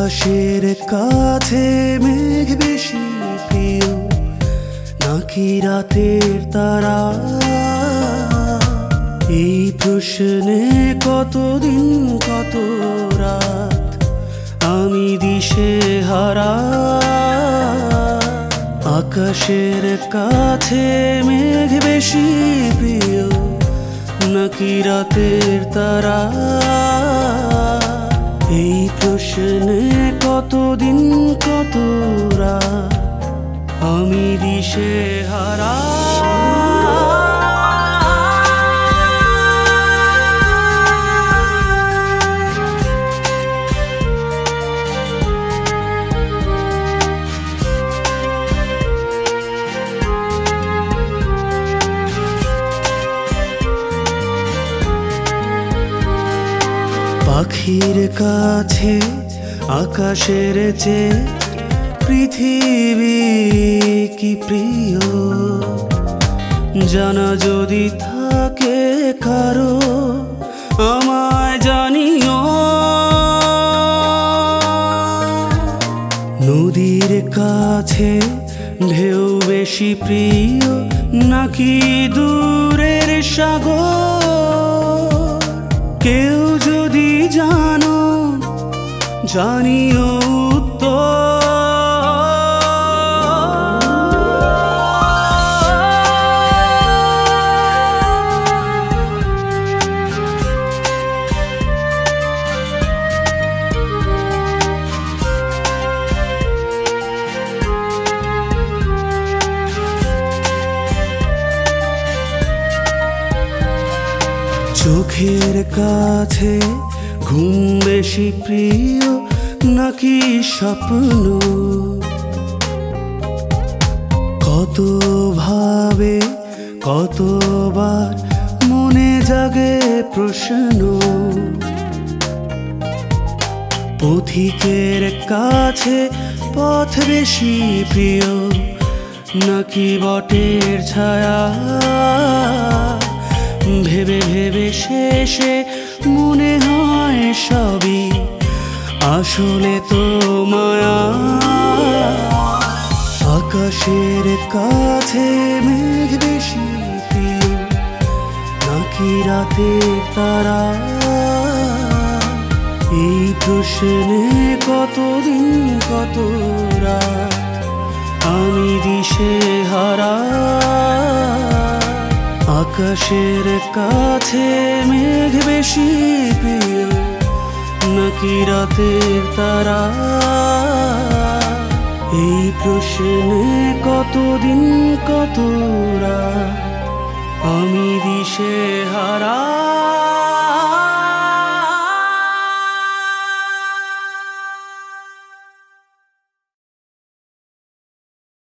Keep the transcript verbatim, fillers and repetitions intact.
আকাশের কাছে মেঘ বেশি প্রিয় নাকি রাতের তারা? এই প্রশ্নে কতদিন কত রাত আমি দিশে হারা। আকাশের কাছে মেঘ বেশি প্রিয় নাকি রাতের তারা? এই প্রশ্নে কতদিন কত রাত আমি দিশে হারা। পাখির কাছে আকাশের চেয়ে পৃথিবী কি প্রিয়? জানা যদি থাকে কারো আমায় জানিও। নদীর কাছে ঢেউ বেশি প্রিয় নাকি দূরের সাগর? কেউ যদি জানো জানিও উত্তর। চোখের কাছে ঘুম বেশি প্রিয় নাকি স্বপ্ন? কত ভাবে কতবার মনে জাগে প্রশ্ন। পথিকের কাছে পথ বেশি প্রিয় নাকি বটের ছায়া? ভেবে ভেবে শেষে মনে হয় সবই আসলে তো মায়া। আকাশের কাছে মেঘ বেশি প্রিয় নাকি রাতের তারা? এই প্রশ্নে কতদিন কত রাত আমি দিশে হারা। আকাশের কাছে মেঘ বেশি প্রিয় নাকি রাতের তারা? এই প্রশ্নে কতদিন কত রাত আমি দিশে হারা।